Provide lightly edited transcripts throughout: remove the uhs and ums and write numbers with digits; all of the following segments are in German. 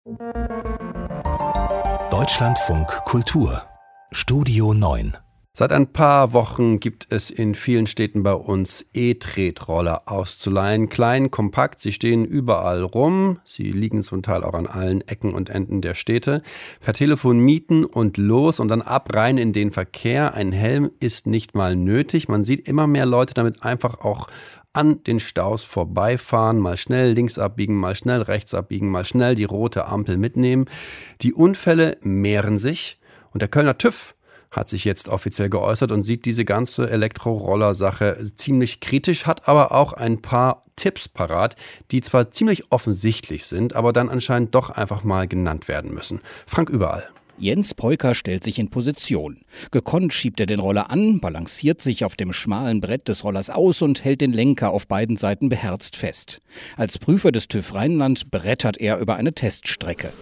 Deutschlandfunk Kultur Studio 9. Seit ein paar Wochen gibt es in vielen Städten bei uns E-Tretroller auszuleihen. Klein, kompakt, sie stehen überall rum. Sie liegen zum Teil auch an allen Ecken und Enden der Städte. Per Telefon mieten und los und dann ab rein in den Verkehr. Ein Helm ist nicht mal nötig. Man sieht immer mehr Leute damit einfach auch an den Staus vorbeifahren, mal schnell links abbiegen, mal schnell rechts abbiegen, mal schnell die rote Ampel mitnehmen. Die Unfälle mehren sich und der Kölner TÜV hat sich jetzt offiziell geäußert und sieht diese ganze Elektroroller-Sache ziemlich kritisch, hat aber auch ein paar Tipps parat, die zwar ziemlich offensichtlich sind, aber dann anscheinend doch einfach mal genannt werden müssen. Frank Überall. Jens Peuker stellt sich in Position. Gekonnt schiebt er den Roller an, balanciert sich auf dem schmalen Brett des Rollers aus und hält den Lenker auf beiden Seiten beherzt fest. Als Prüfer des TÜV Rheinland brettert er über eine Teststrecke.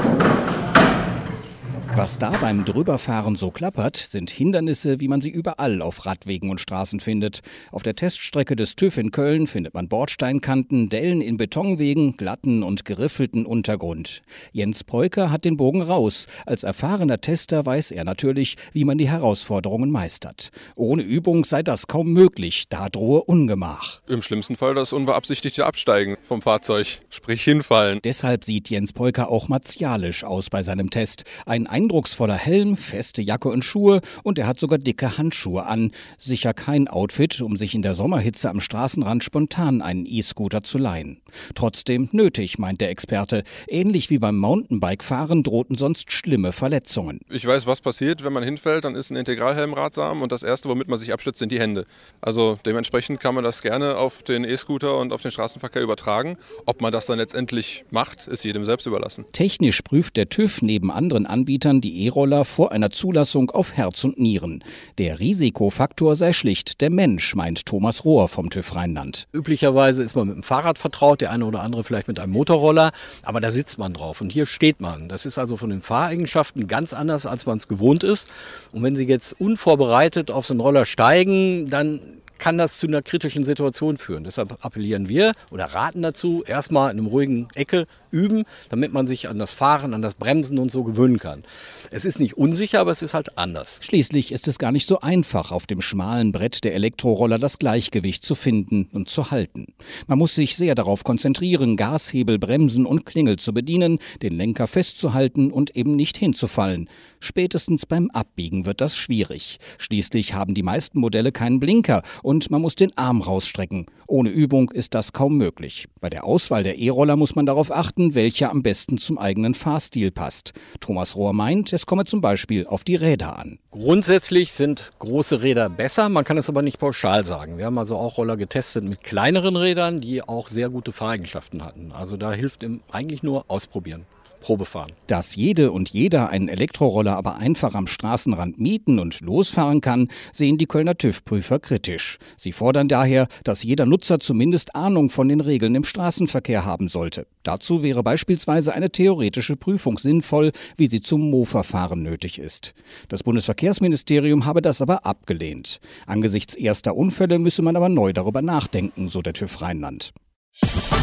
Was da beim Drüberfahren so klappert, sind Hindernisse, wie man sie überall auf Radwegen und Straßen findet. Auf der Teststrecke des TÜV in Köln findet man Bordsteinkanten, Dellen in Betonwegen, glatten und geriffelten Untergrund. Jens Peuker hat den Bogen raus. Als erfahrener Tester weiß er natürlich, wie man die Herausforderungen meistert. Ohne Übung sei das kaum möglich, da drohe Ungemach. Im schlimmsten Fall das unbeabsichtigte Absteigen vom Fahrzeug, sprich hinfallen. Deshalb sieht Jens Peuker auch martialisch aus bei seinem Test. Ein eindrucksvoller Helm, feste Jacke und Schuhe und er hat sogar dicke Handschuhe an. Sicher kein Outfit, um sich in der Sommerhitze am Straßenrand spontan einen E-Scooter zu leihen. Trotzdem nötig, meint der Experte. Ähnlich wie beim Mountainbike-Fahren drohten sonst schlimme Verletzungen. Ich weiß, was passiert, wenn man hinfällt, dann ist ein Integralhelm ratsam und das Erste, womit man sich abstützt, sind die Hände. Also dementsprechend kann man das gerne auf den E-Scooter und auf den Straßenverkehr übertragen. Ob man das dann letztendlich macht, ist jedem selbst überlassen. Technisch prüft der TÜV neben anderen Anbietern die E-Roller vor einer Zulassung auf Herz und Nieren. Der Risikofaktor sei schlicht der Mensch, meint Thomas Rohr vom TÜV Rheinland. Üblicherweise ist man mit dem Fahrrad vertraut, der eine oder andere vielleicht mit einem Motorroller, aber da sitzt man drauf und hier steht man. Das ist also von den Fahreigenschaften ganz anders, als man es gewohnt ist. Und wenn Sie jetzt unvorbereitet auf so einen Roller steigen, dann kann das zu einer kritischen Situation führen. Deshalb appellieren wir oder raten dazu, erstmal in einer ruhigen Ecke üben, damit man sich an das Fahren, an das Bremsen und so gewöhnen kann. Es ist nicht unsicher, aber es ist halt anders. Schließlich ist es gar nicht so einfach, auf dem schmalen Brett der Elektroroller das Gleichgewicht zu finden und zu halten. Man muss sich sehr darauf konzentrieren, Gashebel, Bremsen und Klingel zu bedienen, den Lenker festzuhalten und eben nicht hinzufallen. Spätestens beim Abbiegen wird das schwierig. Schließlich haben die meisten Modelle keinen Blinker und man muss den Arm rausstrecken. Ohne Übung ist das kaum möglich. Bei der Auswahl der E-Roller muss man darauf achten, welcher am besten zum eigenen Fahrstil passt. Thomas Rohr meint, es komme zum Beispiel auf die Räder an. Grundsätzlich sind große Räder besser, man kann es aber nicht pauschal sagen. Wir haben also auch Roller getestet mit kleineren Rädern, die auch sehr gute Fahreigenschaften hatten. Also da hilft eigentlich nur ausprobieren. Probe fahren. Dass jede und jeder einen Elektroroller aber einfach am Straßenrand mieten und losfahren kann, sehen die Kölner TÜV-Prüfer kritisch. Sie fordern daher, dass jeder Nutzer zumindest Ahnung von den Regeln im Straßenverkehr haben sollte. Dazu wäre beispielsweise eine theoretische Prüfung sinnvoll, wie sie zum Mofa-Fahren nötig ist. Das Bundesverkehrsministerium habe das aber abgelehnt. Angesichts erster Unfälle müsse man aber neu darüber nachdenken, so der TÜV Rheinland.